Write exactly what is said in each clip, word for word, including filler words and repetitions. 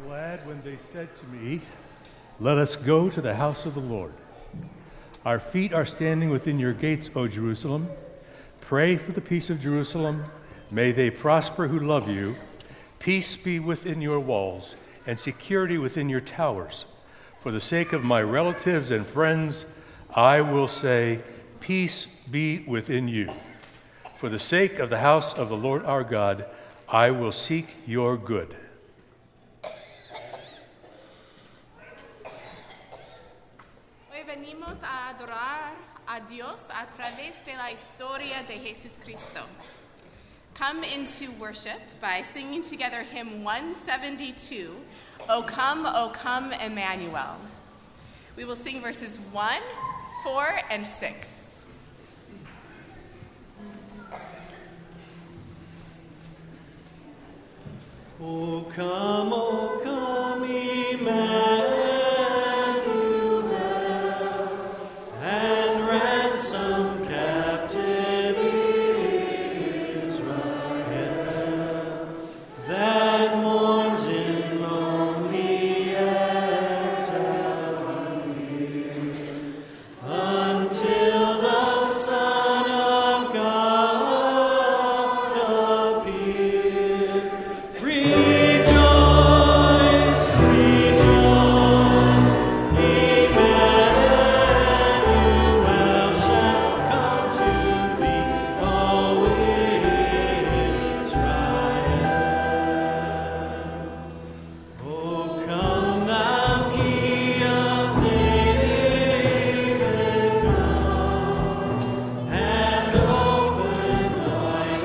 glad when they said to me, "Let us go to the house of the Lord." Our feet are standing within your gates, O Jerusalem. Pray for the peace of Jerusalem. May they prosper who love you. Peace be within your walls and security within your towers. For the sake of my relatives and friends, I will say, peace be within you. For the sake of the house of the Lord our God, I will seek your good. Hoy venimos a adorar a Dios a través de la historia de Jesús Cristo. Come into worship by singing together hymn one seventy-two, O Come, O Come, Emmanuel. We will sing verses one, four, and six. O come, O come, Emmanuel, and ransom captive Israel, that mourns in lonely exile until the Son of God appear. Rejoice, rejoice, Emmanuel shall come to thee, O Israel. O come, thou Key of David, come and open thine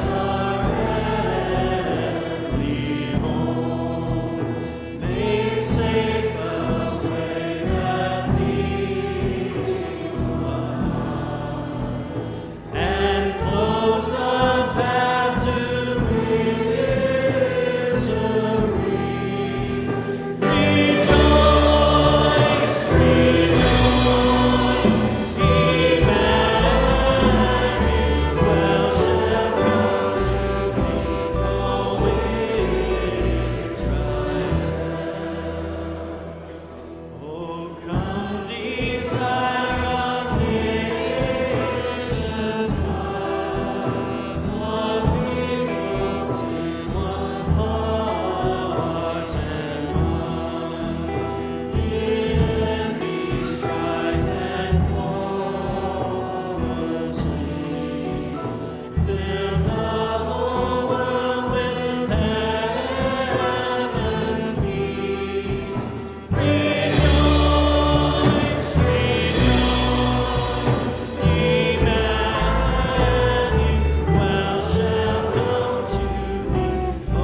heavenly home. Make safe the way that leads to God, and close the path to misery. Rejoice, rejoice, Emmanuel shall come to thee, O Israel. O come, desire of nations, come, of peoples in one heart and mind. Bid envy, strife, and quarrel cease. Fill the whole world with heaven's peace. Rejoice, rejoice, Emmanuel shall come to thee, O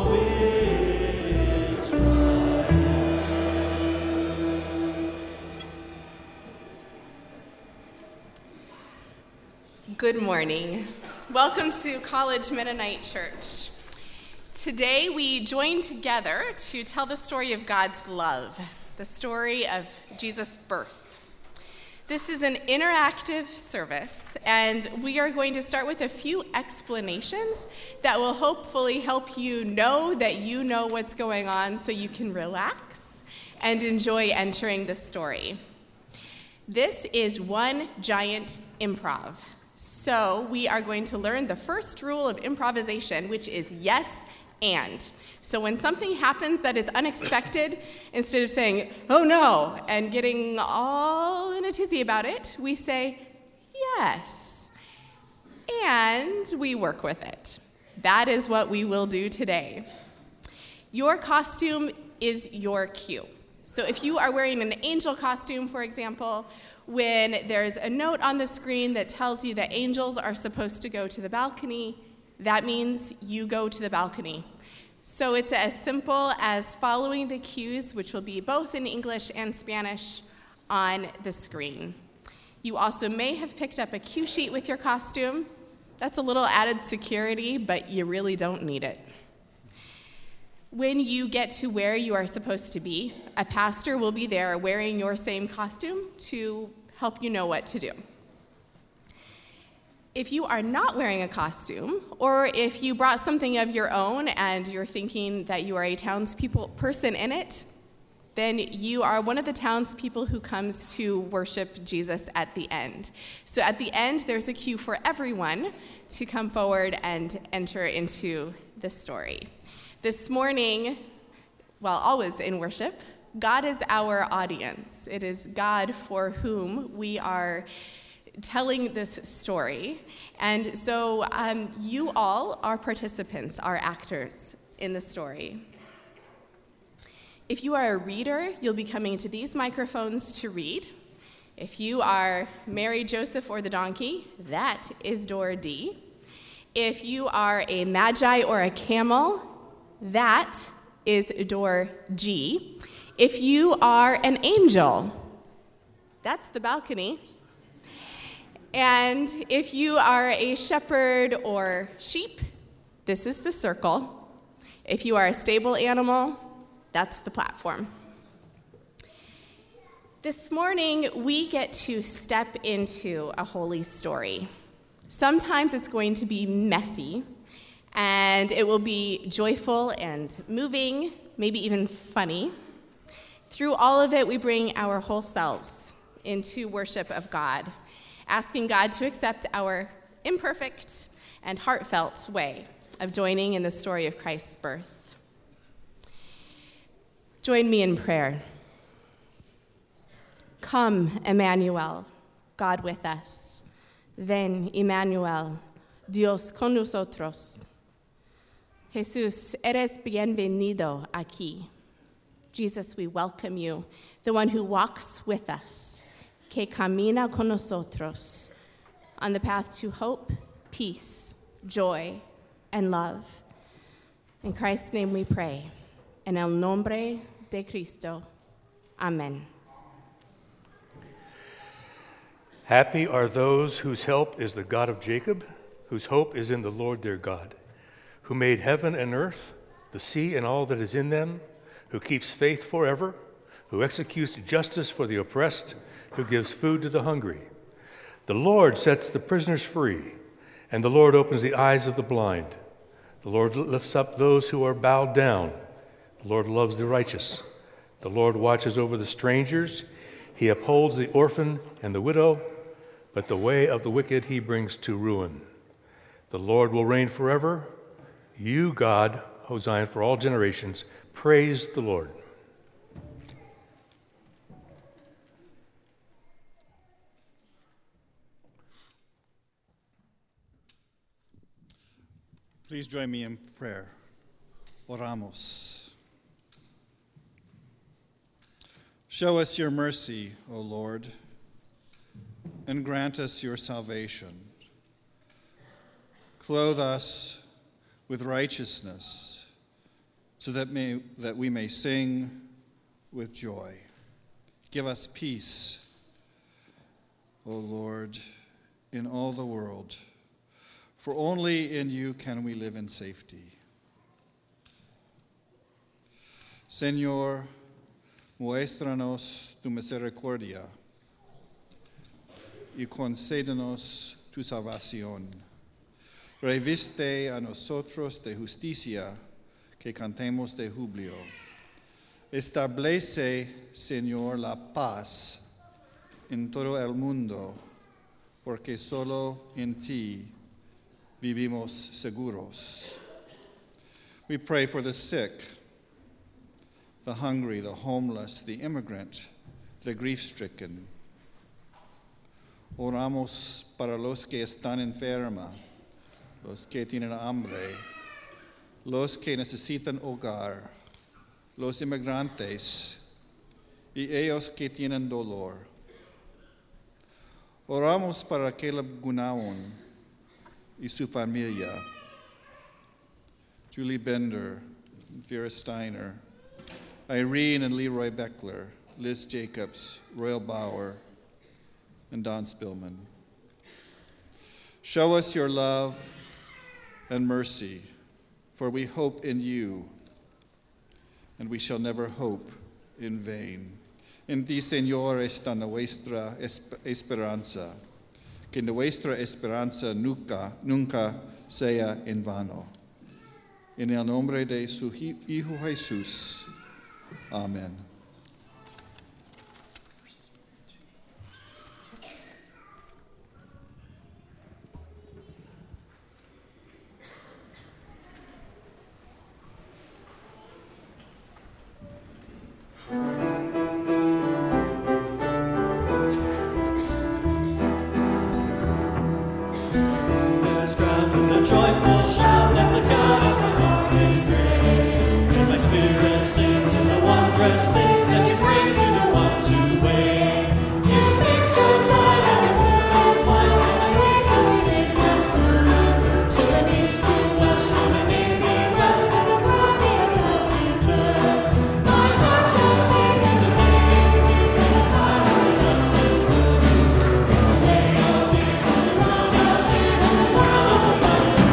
Israel. Good morning. Welcome to College Mennonite Church. Today we join together to tell the story of God's love, the story of Jesus' birth. This is an interactive service, and we are going to start with a few explanations that will hopefully help you know that you know what's going on so you can relax and enjoy entering the story. This is one giant improv. So we are going to learn the first rule of improvisation, which is yes and. So when something happens that is unexpected, instead of saying, oh no, and getting all in a tizzy about it, we say, yes, and we work with it. That is what we will do today. Your costume is your cue. So if you are wearing an angel costume, for example, when there's a note on the screen that tells you that angels are supposed to go to the balcony, that means you go to the balcony. So it's as simple as following the cues, which will be both in English and Spanish, on the screen. You also may have picked up a cue sheet with your costume. That's a little added security, but you really don't need it. When you get to where you are supposed to be, a pastor will be there wearing your same costume to help you know what to do. If you are not wearing a costume, or if you brought something of your own and you're thinking that you are a townspeople person in it, then you are one of the townspeople who comes to worship Jesus at the end. So at the end, there's a cue for everyone to come forward and enter into the story. This morning, well, always in worship, God is our audience. It is God for whom we are telling this story. And so um, you all are participants, are actors in the story. If you are a reader, you'll be coming to these microphones to read. If you are Mary, Joseph, or the donkey, that is door D. If you are a magi or a camel, that is door G. If you are an angel, that's the balcony. And if you are a shepherd or sheep, this is the circle. If you are a stable animal, that's the platform. This morning, we get to step into a holy story. Sometimes it's going to be messy, and it will be joyful and moving, maybe even funny. Through all of it, we bring our whole selves into worship of God, asking God to accept our imperfect and heartfelt way of joining in the story of Christ's birth. Join me in prayer. Come, Emmanuel, God with us. Ven, Emmanuel, Dios con nosotros. Jesús, eres bienvenido aquí. Jesus, we welcome you, the one who walks with us, que camina con nosotros, on the path to hope, peace, joy, and love. In Christ's name we pray. En el nombre de Cristo. Amen. Happy are those whose help is the God of Jacob, whose hope is in the Lord their God, who made heaven and earth, the sea and all that is in them, who keeps faith forever, who executes justice for the oppressed, who gives food to the hungry. The Lord sets the prisoners free, and the Lord opens the eyes of the blind. The Lord lifts up those who are bowed down. The Lord loves the righteous. The Lord watches over the strangers. He upholds the orphan and the widow, but the way of the wicked he brings to ruin. The Lord will reign forever. You, God, O Zion, for all generations, praise the Lord. Please join me in prayer. Oramos. Show us your mercy, O Lord, and grant us your salvation. Clothe us with righteousness, so that, may, that we may sing with joy. Give us peace, O Lord, in all the world, for only in you can we live in safety. Señor, muéstranos tu misericordia y concédenos tu salvación. Reviste a nosotros de justicia, que cantemos de júbilo. Establece, Señor, la paz en todo el mundo, porque solo en ti vivimos seguros. We pray for the sick, the hungry, the homeless, the immigrant, the grief-stricken. Oramos para los que están enfermos, los que tienen hambre, los que necesitan hogar, los inmigrantes y ellos que tienen dolor. Oramos para Caleb Gunawan y su familia, Julie Bender, Vera Steiner, Irene and Leroy Beckler, Liz Jacobs, Royal Bauer, and Don Spillman. Show us your love and mercy, for we hope in you, and we shall never hope in vain. En ti, Señor, está nuestra esperanza. que nuestra esperanza nunca, nunca sea en vano. En el nombre de su Hijo Jesús. Amén. Joyful shout, let the God of my heart is great. And my spirit sings in the wondrous things that you bring to the ones who wait. You fixed your time and your sins while my weakness did not spurn. So the east to west, from the name be rest, from the broad the love to turn. My heart shall sing in the day, and the eyes will touch this burn. The way of tears will drown out there, and the world is about to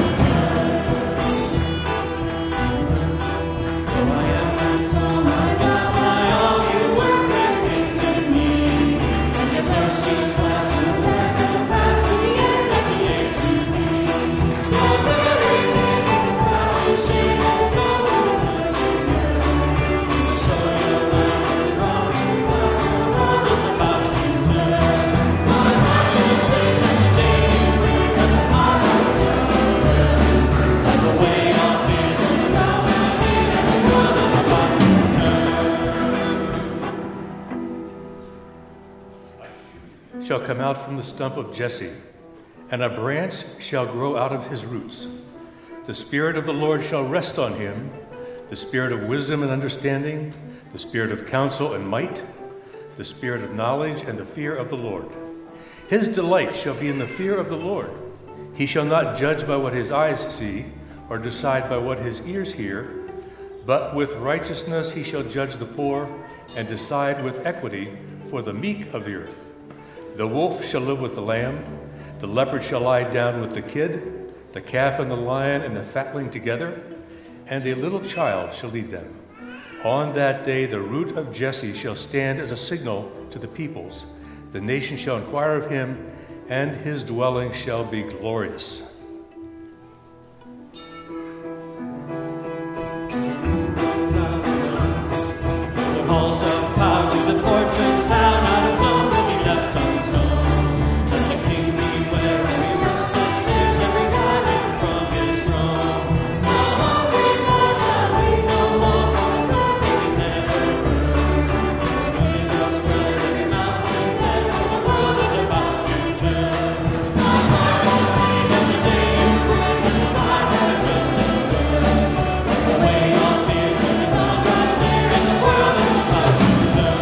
shall come out from the stump of Jesse, and a branch shall grow out of his roots. The Spirit of the Lord shall rest on him, the Spirit of wisdom and understanding, the Spirit of counsel and might, the Spirit of knowledge and the fear of the Lord. His delight shall be in the fear of the Lord. He shall not judge by what his eyes see, or decide by what his ears hear, but with righteousness he shall judge the poor, and decide with equity for the meek of the earth. The wolf shall live with the lamb, the leopard shall lie down with the kid, the calf and the lion and the fatling together, and a little child shall lead them. On that day the root of Jesse shall stand as a signal to the peoples. The nation shall inquire of him, and his dwelling shall be glorious. The halls of power to the fortress town, out of known will be left unsown. Let the king beware, every restless tears, every guiding from his throne. The hungry poor shall weep no more, for the food they never earned. The joy will spread, every mouth will fed, for the world is about to turn. My heart will sing of the day you bring, and the eyes that are just as burn. Wipe away all tears when the dawn draws near, and the world is about to turn.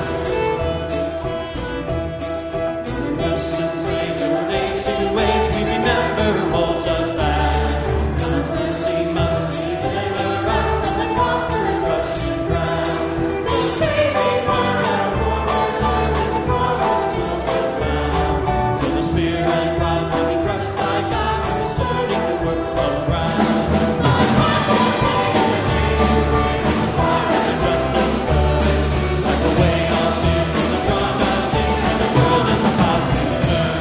The nations rage, from age to age, we remember who holds us fast. God's mercy must deliver us from the conqueror's crushing grasp. The saving word at our warrior's arm is the promise holds us bound. Till the spear and rod will be crushed by God, who is turning the world around. My heart will sing of the day you bring, and the eyes that are just as good. Wipe away all tears when the dawn draws near, and the world is about to turn.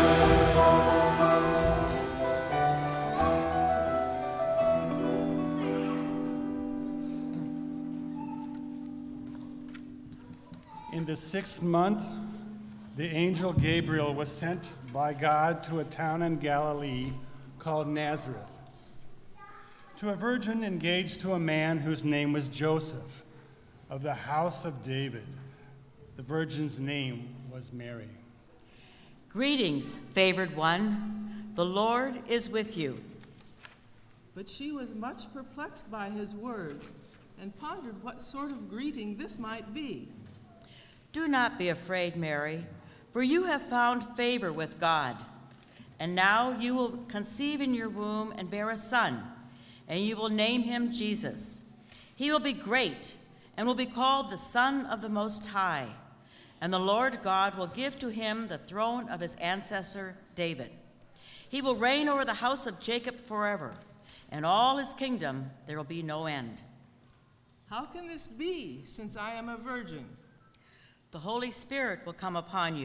In the sixth month, the angel Gabriel was sent by God to a town in Galilee called Nazareth, to a virgin engaged to a man whose name was Joseph, of the house of David. The virgin's name was Mary. Greetings, favored one. The Lord is with you. But she was much perplexed by his words and pondered what sort of greeting this might be. Do not be afraid, Mary, for you have found favor with God. And now you will conceive in your womb and bear a son, and you will name him Jesus. He will be great and will be called the Son of the Most High. And the Lord God will give to him the throne of his ancestor David. He will reign over the house of Jacob forever, and all his kingdom there will be no end. How can this be, since I am a virgin? The Holy Spirit will come upon you,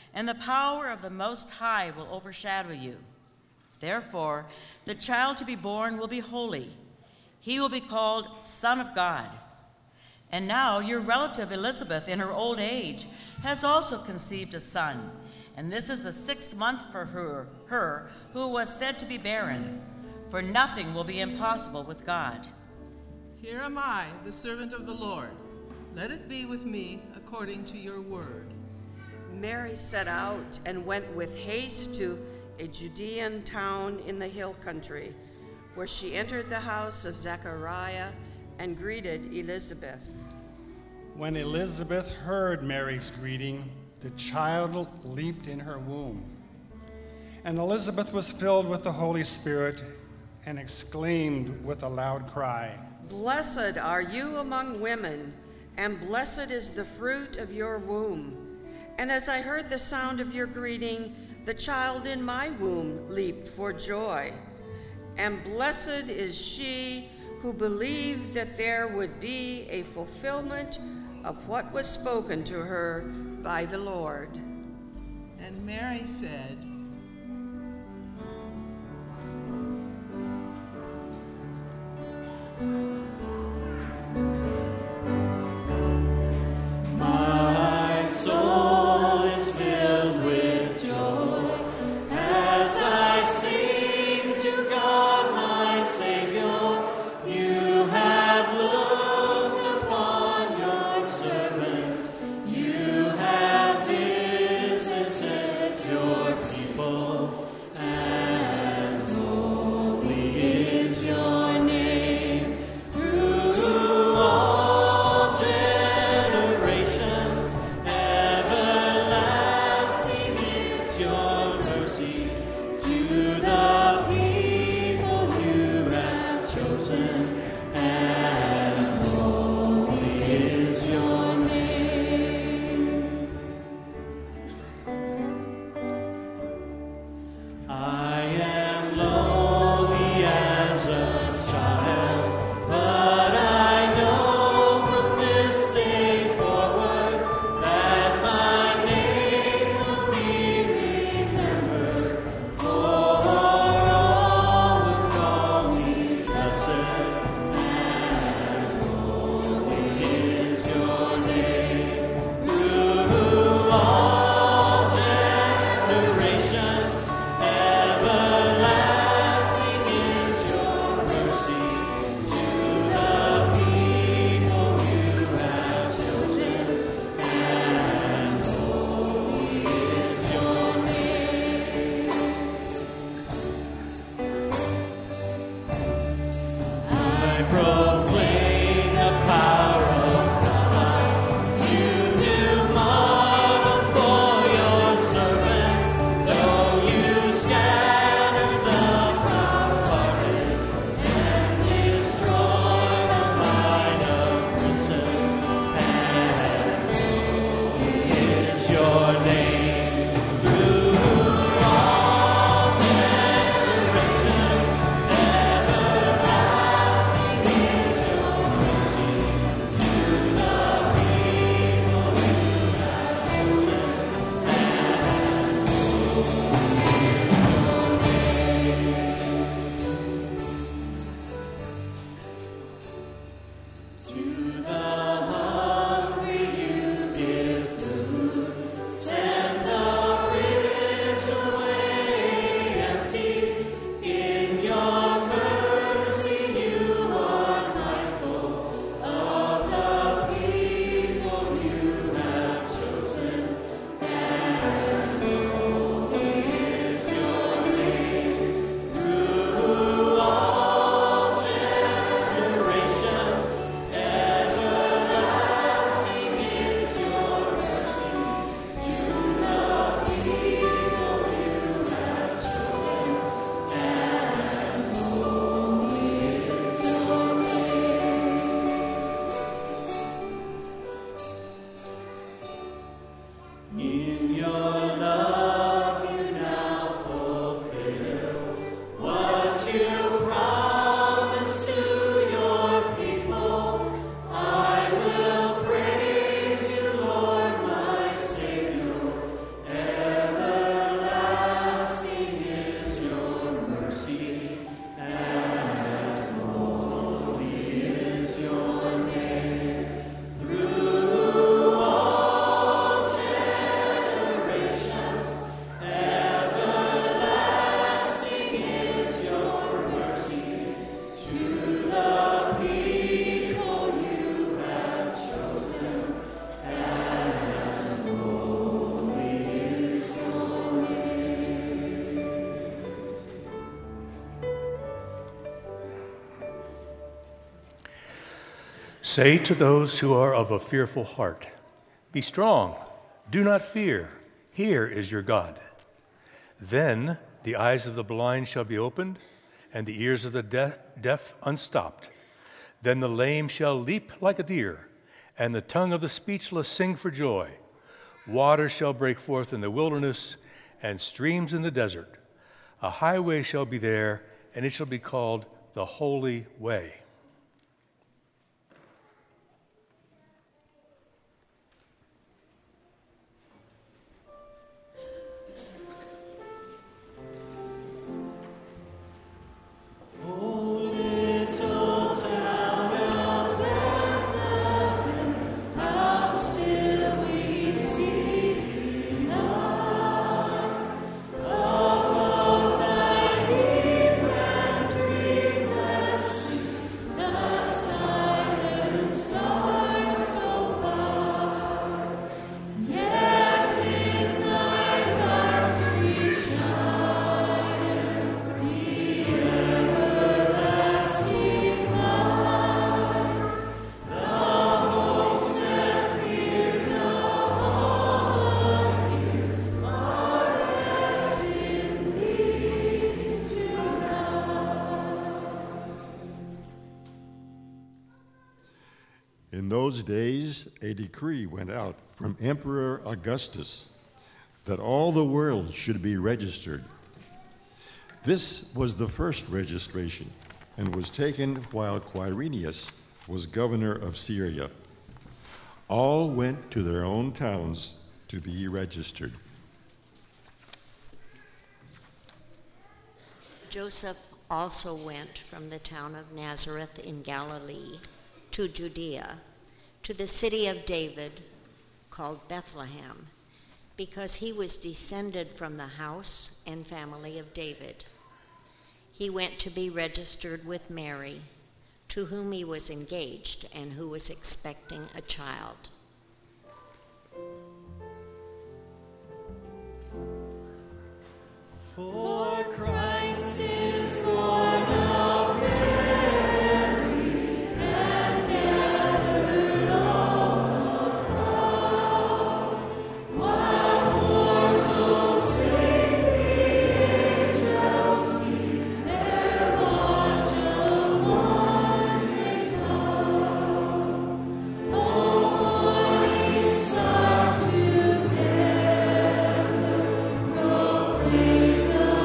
and the power of the Most High will overshadow you. Therefore, the child to be born will be holy. He will be called Son of God. And now your relative Elizabeth, in her old age, has also conceived a son, and this is the sixth month for her, her who was said to be barren, for nothing will be impossible with God. Here am I, the servant of the Lord. Let it be with me according to your word. Mary set out and went with haste to a Judean town in the hill country, where she entered the house of Zechariah and greeted Elizabeth. When Elizabeth heard Mary's greeting, the child leaped in her womb. And Elizabeth was filled with the Holy Spirit and exclaimed with a loud cry, "Blessed are you among women, and blessed is the fruit of your womb. And as I heard the sound of your greeting, the child in my womb leaped for joy. And blessed is she who believed that there would be a fulfillment of what was spoken to her by the Lord." And Mary said, My soul is filled with joy as I sing to God my Savior. You have looked upon your servant. You have visited your people, and holy is your name through all generations. Everlasting is your mercy to the people you have chosen, and holy is your name. I am lonely as a child, but I know from this day forward that my name will be remembered, for all will call me blessed, and holy is your name through all generations. Everlasting is your mercy to the people you have chosen, and holy is your name. I proclaim the power of God. You do marvels for your servants, though you scatter the proud-hearted and destroy the line of princes. And holy is your name through all generations. Everlasting is your mercy to the people you have chosen, and holy is your name. To the hungry you give food, send the rich away empty. In your mercy you are mindful of the people you have chosen, and holy Say to those who are of a fearful heart, be strong, do not fear, here is your God. Then the eyes of the blind shall be opened, and the ears of the de- deaf unstopped. Then the lame shall leap like a deer, and the tongue of the speechless sing for joy. Waters shall break forth in the wilderness, and streams in the desert. A highway shall be there, and it shall be called the Holy Way. In those days, a decree went out from Emperor Augustus that all the world should be registered. This was the first registration and was taken while Quirinius was governor of Syria. All went to their own towns to be registered. Joseph also went from the town of Nazareth in Galilee to Judea, to the city of David, called Bethlehem, because he was descended from the house and family of David. He went to be registered with Mary, to whom he was engaged and who was expecting a child. For Christ is born of Mary, and gathered all the crowd, while mortals sing the angels' peal, their watch of wondrous love. Oh, morning stars together proclaim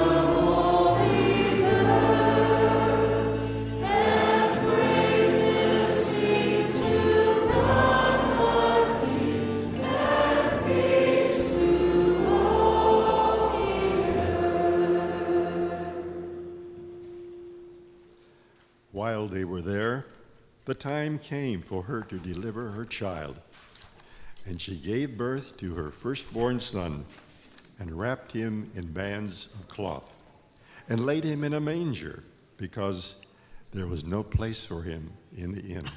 While they were there, the time came for her to deliver her child, and she gave birth to her firstborn son, and wrapped him in bands of cloth, and laid him in a manger, because there was no place for him in the inn.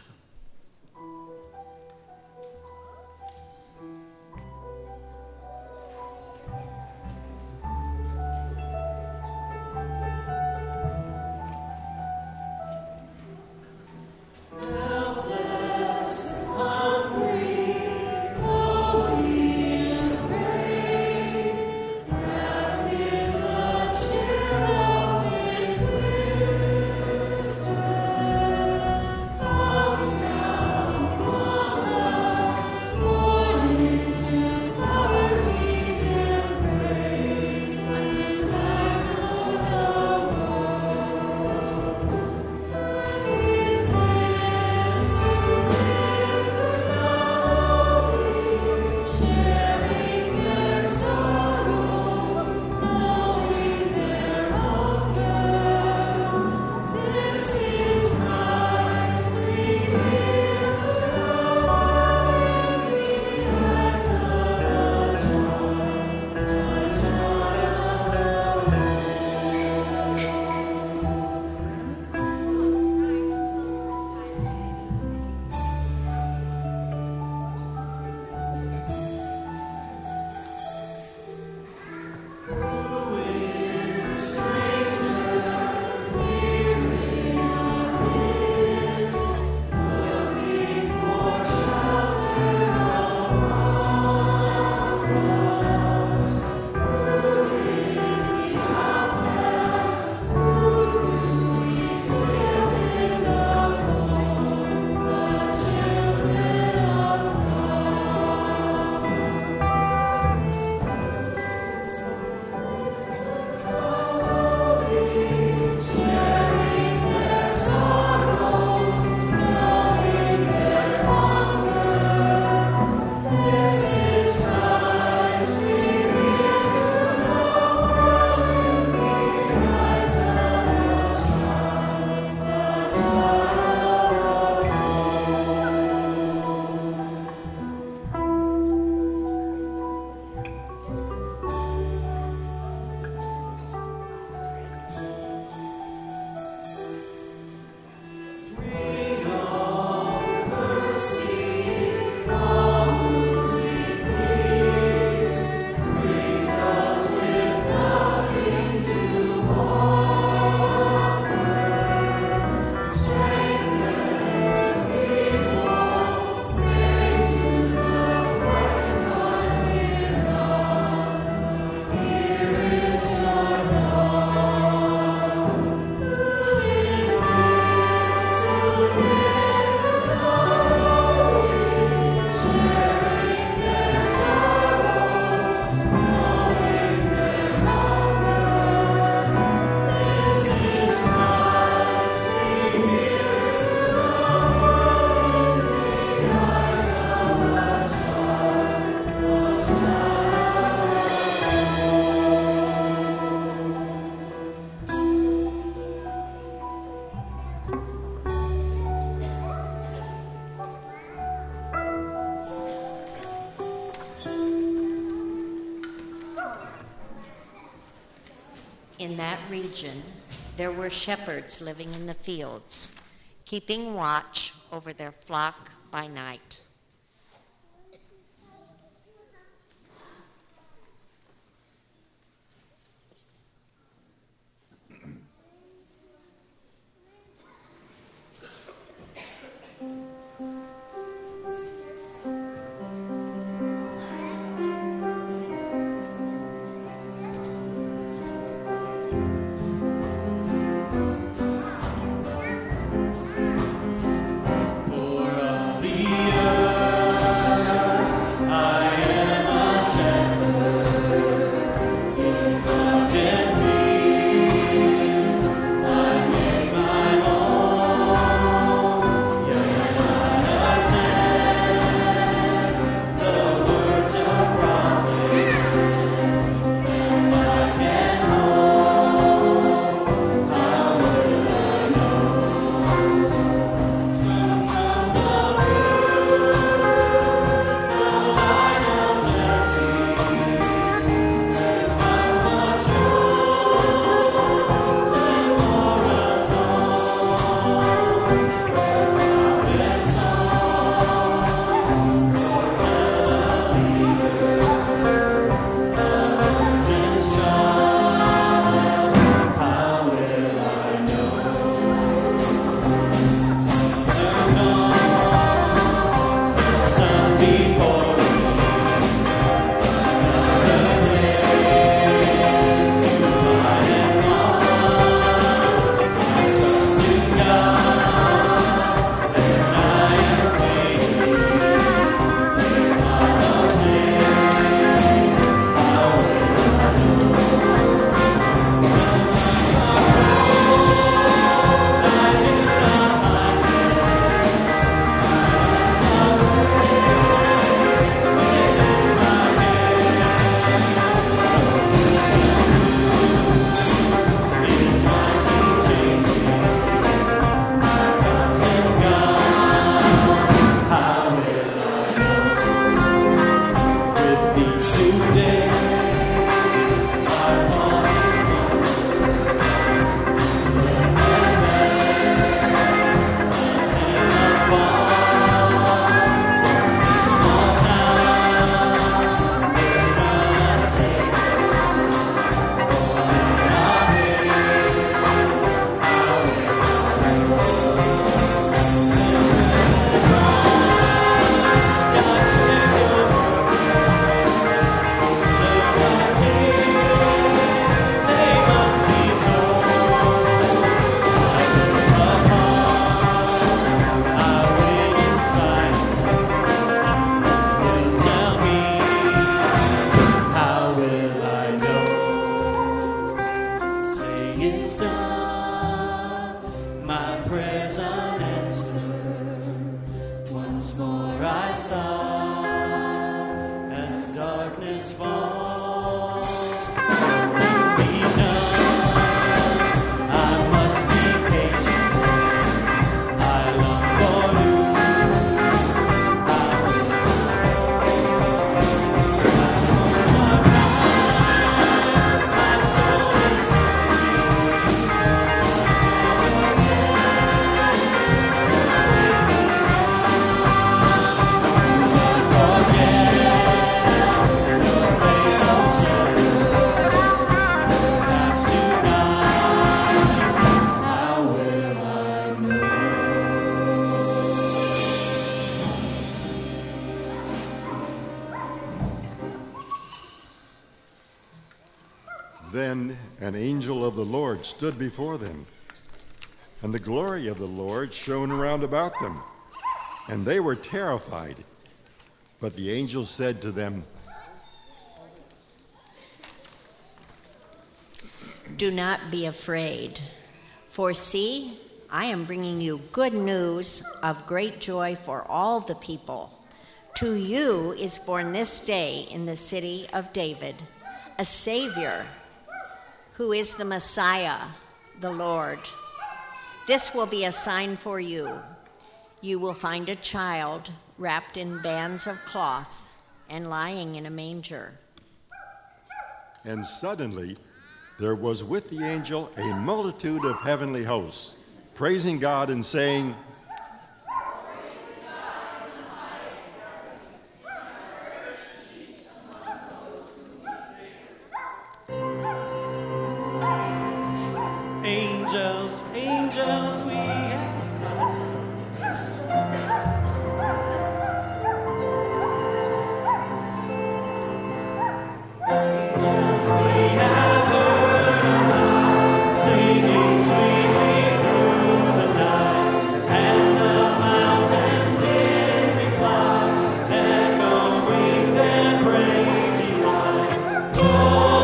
out in that region, there were shepherds living in the fields, keeping watch over their flock by night. Then an angel of the Lord stood before them, and the glory of the Lord shone around about them, and they were terrified. But the angel said to them, "Do not be afraid, for see, I am bringing you good news of great joy for all the people. To you is born this day in the city of David a Savior, who is the Messiah, the Lord. This will be a sign for you. You will find a child wrapped in bands of cloth and lying in a manger." And suddenly there was with the angel a multitude of heavenly hosts, praising God and saying, Angels, angels, we have. Angels, we have heard singing sweetly through the night, and the mountains in reply, echoing their brave delight.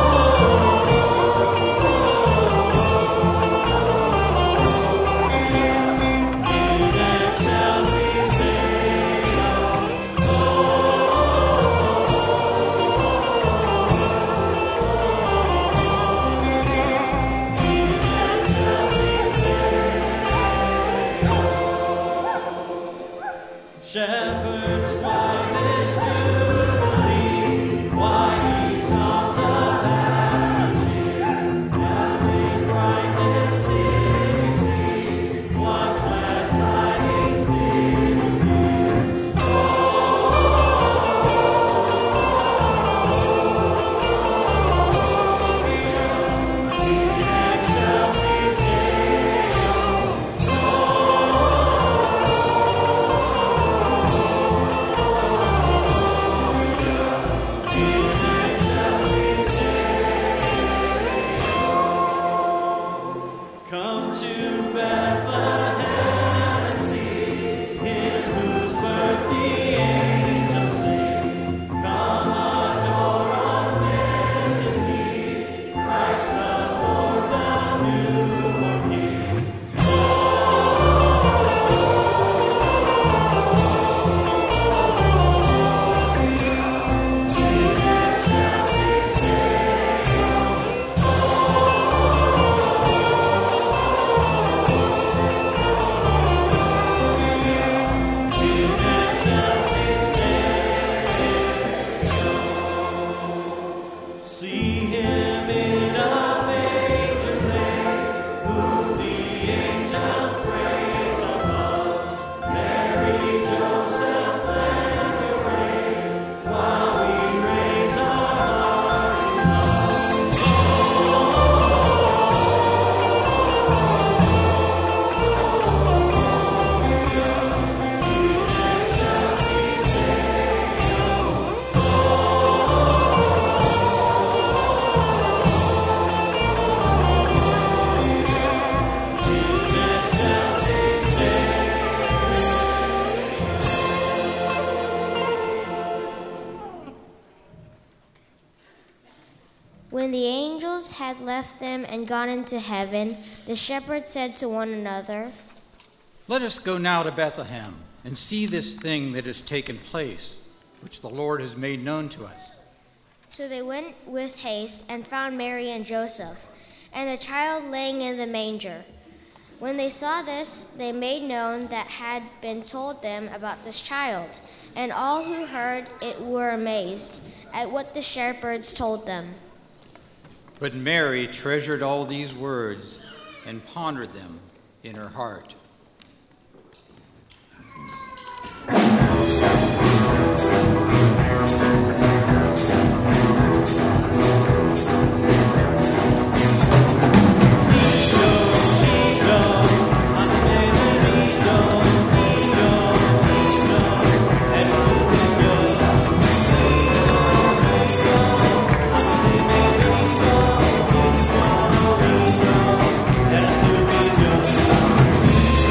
Shepherds, why this jubilee? Why these songs of happy cheer? Every brightness did you see? What glad tidings did you hear? Oh, in excelsis Come to Bethlehem and see Him whose birth the angels sing. Come adore on bended knee, Christ the Lord, the newborn King. See Him in a manger laid, whom the angels praise above. Mary, Joseph, lend your aid, while we raise our hearts in love. When the angels had left them and gone into heaven, the shepherds said to one another, "Let us go now to Bethlehem and see this thing that has taken place, which the Lord has made known to us." So they went with haste and found Mary and Joseph, and the child laying in the manger. When they saw this, they made known that had been told them about this child, and all who heard it were amazed at what the shepherds told them. But Mary treasured all these words and pondered them in her heart. Let us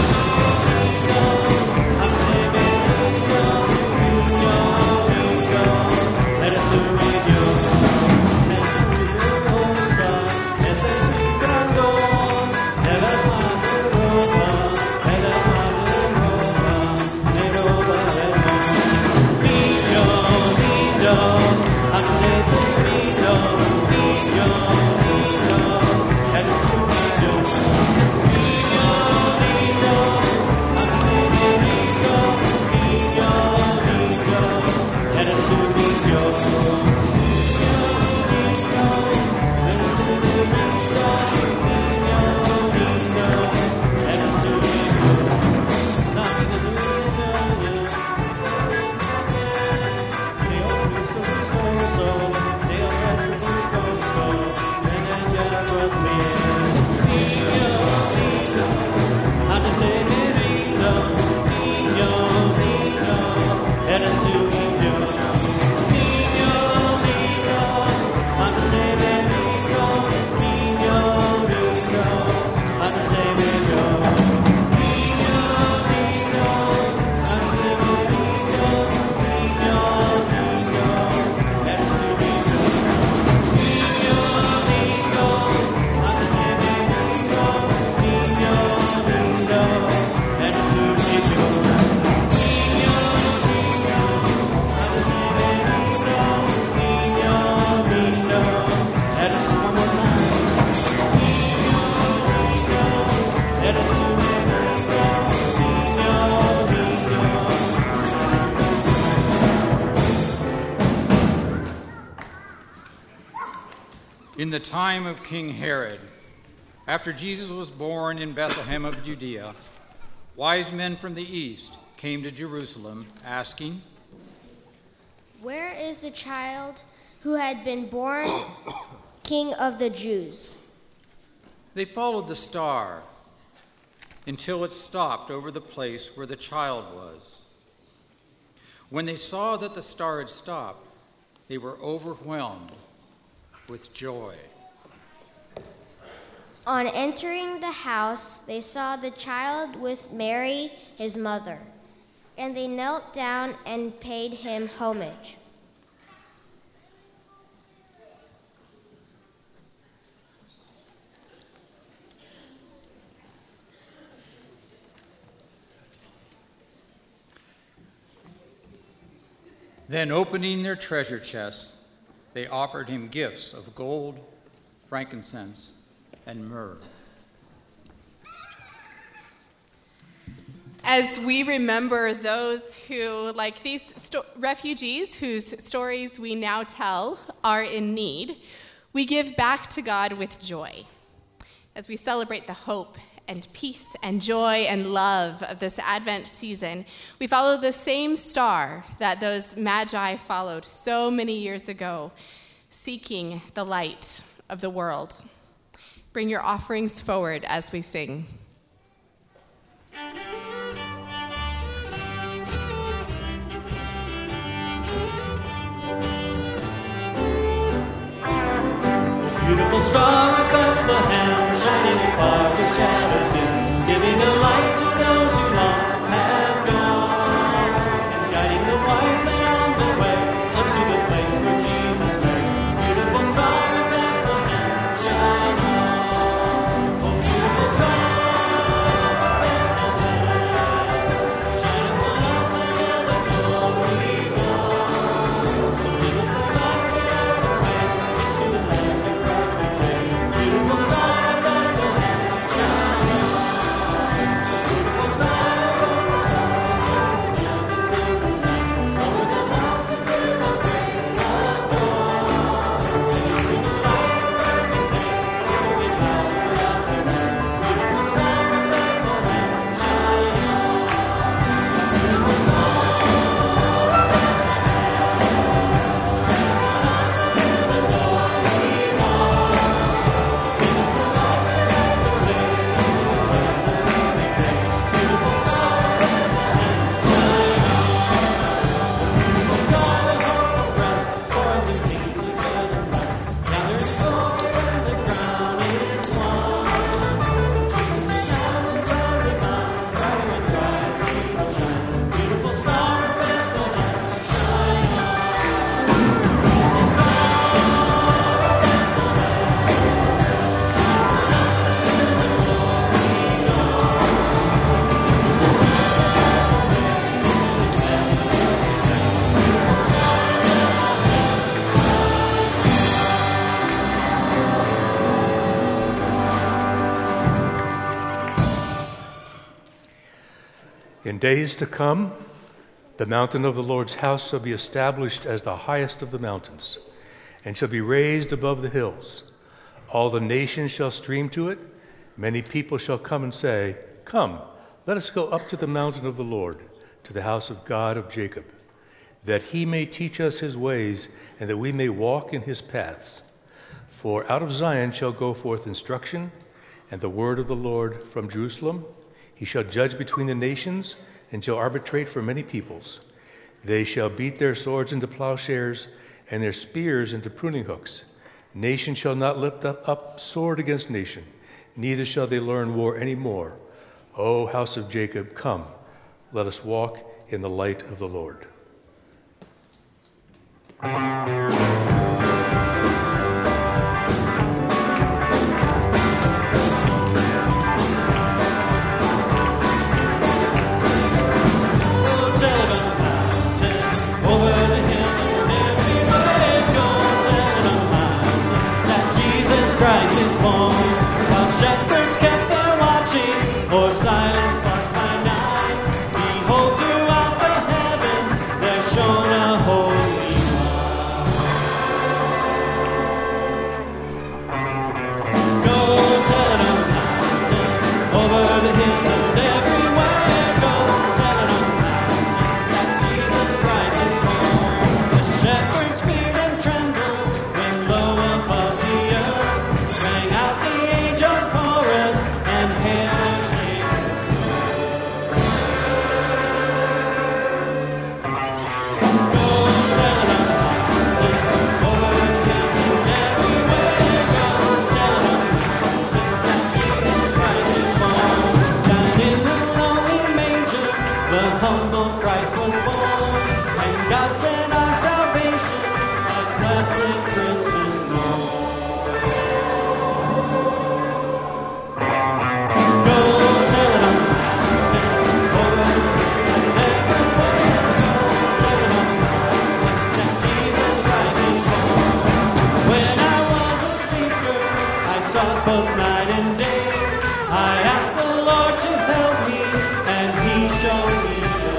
In the time of King Herod, after Jesus was born in Bethlehem of Judea, wise men from the east came to Jerusalem, asking, "Where is the child who had been born King of the Jews?" They followed the star until it stopped over the place where the child was. When they saw that the star had stopped, they were overwhelmed with joy. On entering the house, they saw the child with Mary, his mother, and they knelt down and paid him homage. Then, opening their treasure chests, they offered him gifts of gold, frankincense, and myrrh. As we remember those who, like these sto- refugees whose stories we now tell, are in need, we give back to God with joy. As we celebrate the hope and peace and joy and love of this Advent season, we follow the same star that those magi followed so many years ago, seeking the light of the world. Bring your offerings forward as we sing. Beautiful star of Bethlehem, shining afar where shadows dim, giving a light to those who long have gone, and guiding the wise men on the way up to the place where Jesus lay. Beautiful star of Bethlehem, shine on. Oh, beautiful star of Bethlehem, shine upon us until the glory dawn. Give us the light to light the way into the land of perfect day. Beautiful star of Bethlehem, shine on. Beautiful star of Bethlehem, over the mountains in the break of dawn. Into the light of perfect day, to be found without their name. Beautiful star of Bethlehem, shine on. Beautiful star of Bethlehem, shine upon us until the glory dawn. Give us the light to light the way into the land of perfect day. Beautiful star of Bethlehem, shine on. Beautiful star, the hope of rest for the King of good and blessed. Gathered forward when the crown is won. Jesus is now the glory gone, brighter and brighter he will shine. Beautiful star of Bethlehem, shine on. Beautiful star of Bethlehem, shine on us until the glory dawn. In days to come, the mountain of the Lord's house shall be established as the highest of the mountains, and shall be raised above the hills. All the nations shall stream to it. Many people shall come and say, "Come, let us go up to the mountain of the Lord, to the house of God of Jacob, that he may teach us his ways, and that we may walk in his paths. For out of Zion shall go forth instruction, and the word of the Lord from Jerusalem. He shall judge between the nations, and shall arbitrate for many peoples. They shall beat their swords into plowshares, and their spears into pruning hooks. Nation shall not lift up, up sword against nation, neither shall they learn war any more. O house of Jacob, come, let us walk in the light of the Lord." Tell it on the mountain, over the hills and everywhere it goes. Tell it on the mountain that Jesus Christ is born. While shepherds kept their watching, or silence watched by night, behold, throughout the heaven there shone a holy light. sought both night and day. I asked the Lord to help me, and he showed me the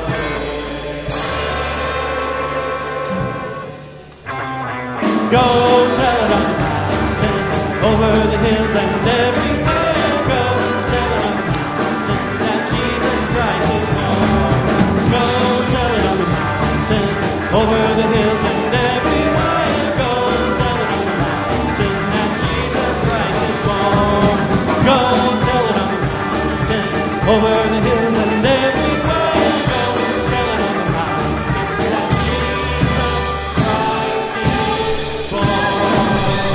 way. Go tell it on the mountain, over the hills and everywhere. Go tell it on the mountain that Jesus Christ is born. Go tell it on the mountain, over the hills and everywhere. Go tell it on the mountain that Jesus Christ is born. Go tell it on the mountain, over the hills and everywhere. Go tell it on the mountain that Jesus Christ is born.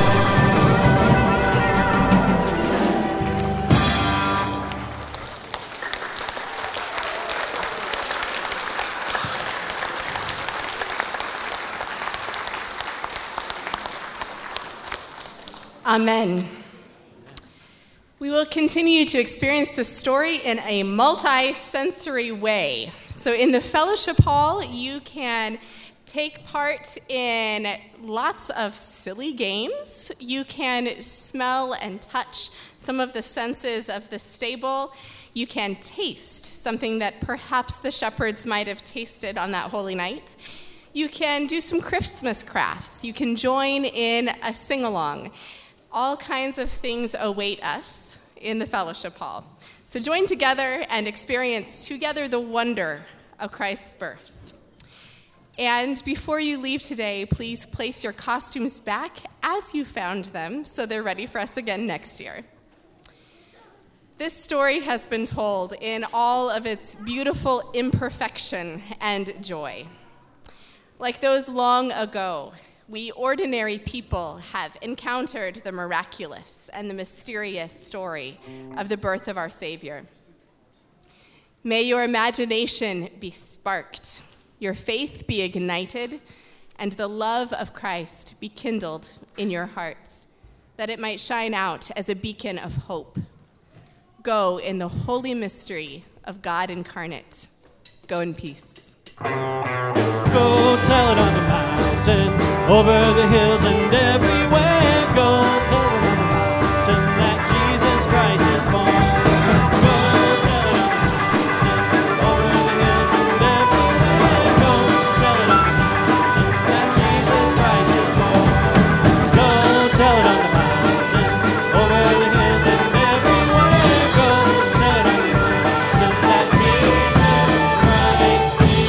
Amen. We will continue to experience this story in a multi-sensory way. So in the fellowship hall, you can take part in lots of silly games. You can smell and touch some of the senses of the stable. You can taste something that perhaps the shepherds might have tasted on that holy night. You can do some Christmas crafts. You can join in a sing-along. All kinds of things await us in the fellowship hall. So join together and experience together the wonder of Christ's birth. And before you leave today, please place your costumes back as you found them so they're ready for us again next year. This story has been told in all of its beautiful imperfection and joy. Like those long ago, we ordinary people have encountered the miraculous and the mysterious story of the birth of our Savior. May your imagination be sparked, your faith be ignited, and the love of Christ be kindled in your hearts, that it might shine out as a beacon of hope. Go in the holy mystery of God incarnate. Go in peace. Go tell it on the mountain, over the hills and everywhere. Go tell it on the mountain that Jesus Christ is born. Go tell it on the mountain, over the hills and everywhere. Go tell it on the mountain that Jesus Christ is born. Go tell it on the mountain, over the hills and everywhere. Go tell it on the mountain that Jesus Christ is born.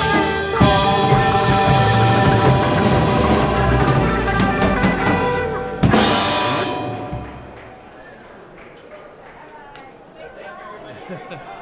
Ha ha ha.